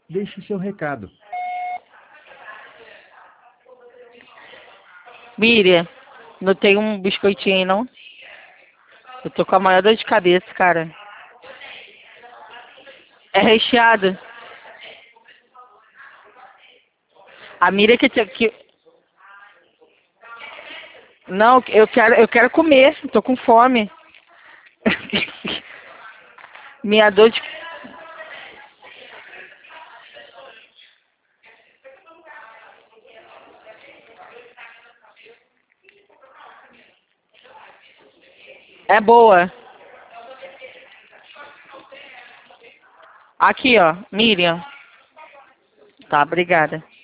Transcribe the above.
Deixe seu recado. Miriam, não tem um biscoitinho aí, não? Eu tô com a maior dor de cabeça, cara. É recheado. A Miriam que tinha que... Não, eu quero comer. Tô com fome. Minha dor de... É boa. Aqui, ó. Miriam. Tá, obrigada.